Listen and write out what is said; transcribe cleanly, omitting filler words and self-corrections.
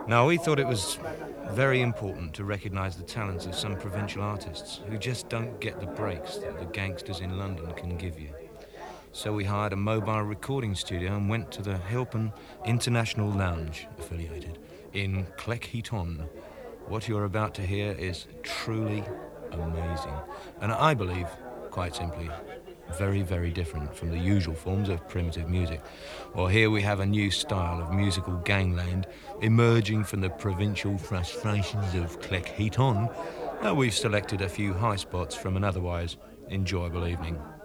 Now, we thought it was very important to recognise the talents of some provincial artists who just don't get the breaks that the gangsters in London can give you. So we hired a mobile recording studio and went to the Hilton International Lounge, affiliated, in Cleckheaton. What you're about to hear is truly amazing, and I believe, quite simply, very, very different from the usual forms of primitive music. Well, here we have a new style of musical gangland emerging from the provincial frustrations of Cleckheaton. Now we've selected a few high spots from an otherwise enjoyable evening.